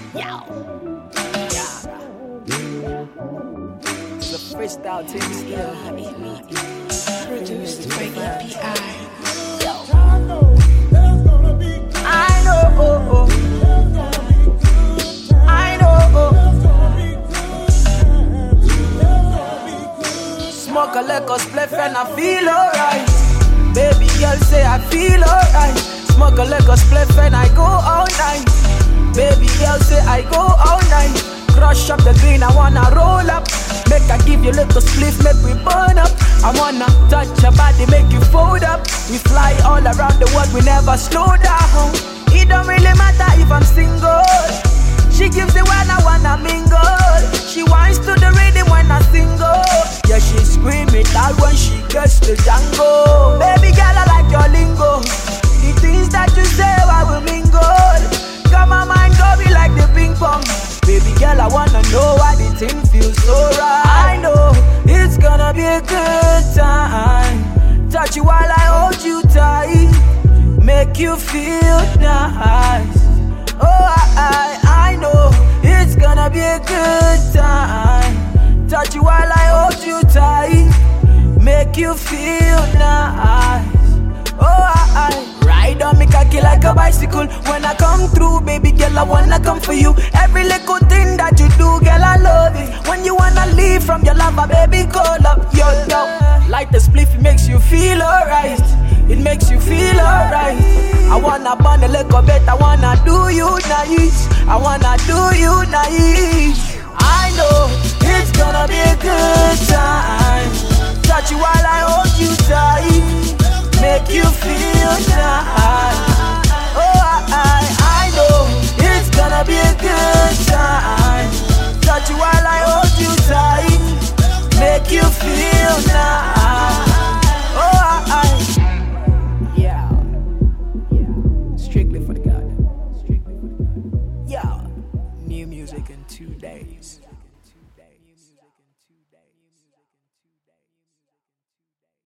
Yeah. It's a freestyle team still. Produced by EPI. I know. I know. Smoke a liquor spliff and I feel alright. Baby girl say I feel alright. Smoke a liquor spliff and I go all night. Baby girl say I go all night. Crush up the green, I wanna roll up. Make I give you little spliff, make we burn up. I wanna touch your body, make you fold up. We fly all around the world, we never slow down. It don't really matter if I'm single. She gives it when I wanna mingle. She whines to the rhythm when I single. Yeah, she scream it out when she gets the Django. Baby girl, I like your lingo. The things that you say, I will mingle. Got my mind going like the ping pong. Baby girl, I wanna know why the thing feels so right. I know it's gonna be a good time. Touch you while I hold you tight. Make you feel nice. Oh, I know it's gonna be a good time. Touch you while I hold you tight. Make you feel nice. Oh, I ride on me cocky like a bicycle. When I come through, baby girl, I wanna come for you. Every little thing that you do, girl, I love it. When you wanna leave from your lover, baby, call up. Yo, like the spliff, it makes you feel alright. It makes you feel alright. I wanna burn a little bit, I wanna do you nice. I wanna do you nice. I know it's gonna be a good time. Touch you while I hold you tight. Make you feel nice. Oh, I know it's gonna be a good time. Touch you while I hold you tight. Make you feel nice. Oh, yeah. Strictly for the God. Yeah. New music in 2 days.